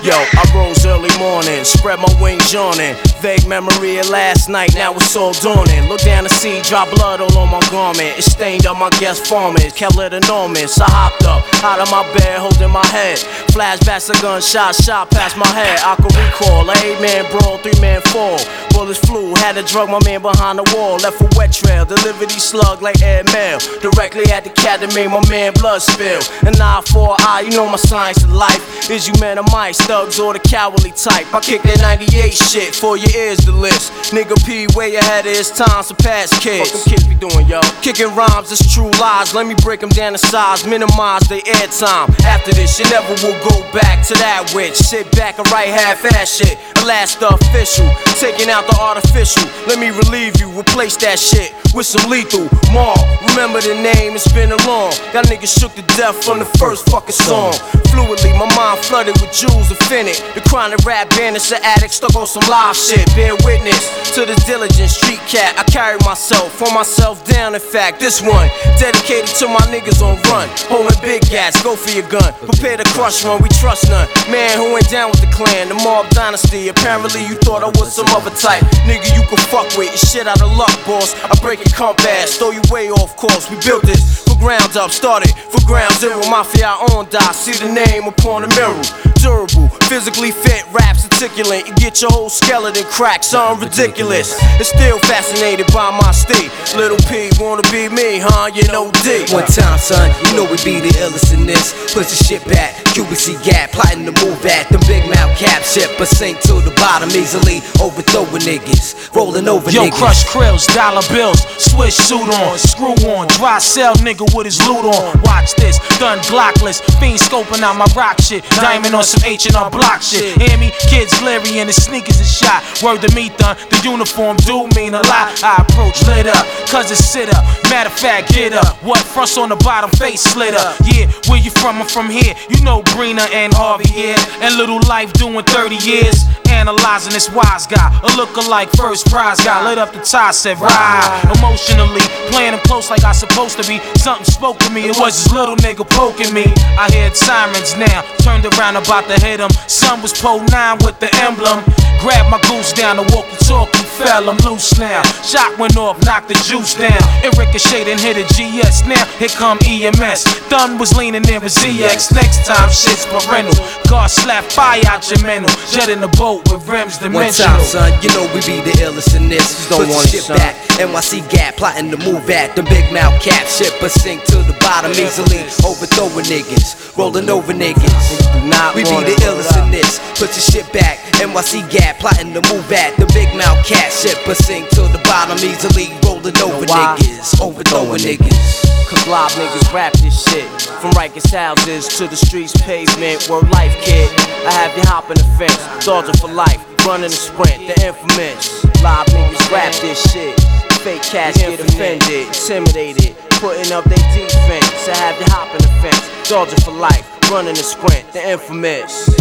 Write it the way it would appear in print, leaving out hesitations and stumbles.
Yo, I rose early morning, spread my wings yawning. Vague memory of last night, now it's all dawning. Look down to see, drop blood all on my garment. It stained up my guest farmers, kept it enormous. I hopped up, out of my bed, holding my head. Flashbacks, a gunshot, shot past my head. I could recall, a 8-man brawl, 3-man fall. Bullets flew, had to drug my man behind the wall. Left a wet trail, delivered these slug like airmail. Directly at the cat that made my man blood spill. An eye for an eye, you know my science of life. Is you men or mice, thugs or the cowardly type. I kick that 98 shit, for your ears the list. Nigga P way ahead of his time, so past kids. What them kids be doing, yo? Kicking rhymes, it's true lies. Let me break them down to size, minimize their airtime. After this, you never will go back to that witch. Sit back and write half-ass shit. The last official, taking out the artificial. Let me relieve you, replace that shit with some lethal. Mar, remember the name, it's been a long. Y'all niggas shook to death from the first fucking song. Fluidly, my mind flooded with jewels infinite. The chronic rap bandits, the addict stuck on some live shit. Bear witness to this diligent street cat. I carry myself, for myself down. In fact, this one dedicated to my niggas on run. Holding big gats, go for your gun. Prepare to crush one, we trust none. Man who ain't down with the clan, the mob dynasty. Apparently you thought I was some other type. Nigga you can fuck with, your shit out of luck, boss. I break your compass, throw you way off course. We built this for ground up, started for ground zero. Mafia on die, see the name upon the mirror. Durable, physically fit, raps articulate. You get your whole skeleton cracked, something ridiculous. It's still fascinated by my state. Little P wanna be me, huh? You know D. One time, son, you know we be the illest in this. Push the shit back, QBC gap, plotting to move at them big mouth cap shit, but sink to the bottom easily, overthrowing niggas, rolling over Yo, niggas. crush krills, dollar bills, switch suit on, screw on, dry cell nigga with his loot on. Watch this, done glockless, fiend scoping out my rock shit, diamond on some H&R block shit. Hear me? Kids leery and his sneakers is shot. Word to me, done, the uniform do mean a lot. I approach lit up, cause it's sit up. Matter of fact, get up. What? Fronts on the bottom, face slit up. Yeah, where you from? I'm from here. You know Brina and Harvey here. And Little Life doing 30 years. Analyzing this wise guy, a lookalike first prize guy. Lit up the tie, said ride. Emotionally, playing him close like I supposed to be. Something spoke to me, it was this little nigga poking me. I heard sirens now, turned around about to hit him. Son was Pole 9 with the emblem. Grabbed my goose down, the walkie-talkie fell, I'm loose now. Shot went off, knocked the juice down. It ricocheted and hit a GS. Now here come EMS. Thun was leaning near a ZX. Next time shit's parental. God slap fire out your mental. Jet in the boat with rims dimensional. One time, son, you know we be the illest in this. Put the shit back, NYC gap, plotting to move at them big mouth cap shit, but sink to the bottom easily, overthrowing niggas, rolling over niggas. We be the illest in this. Put your shit back, NYC gap, plotting to move at the big mouth cat shit, but sink to the bottom easily, rolling over niggas, overthrowing niggas. Cause live niggas rap this shit. From Rikers houses to the streets pavement. Word life, kid. I have you hopping the fence. Dodging for life, running the sprint, the infamous. Live niggas rap this shit. Fake cats get offended, intimidated, putting up their defense. I have you hopping the fence. Dodging for life, running the sprint, the infamous.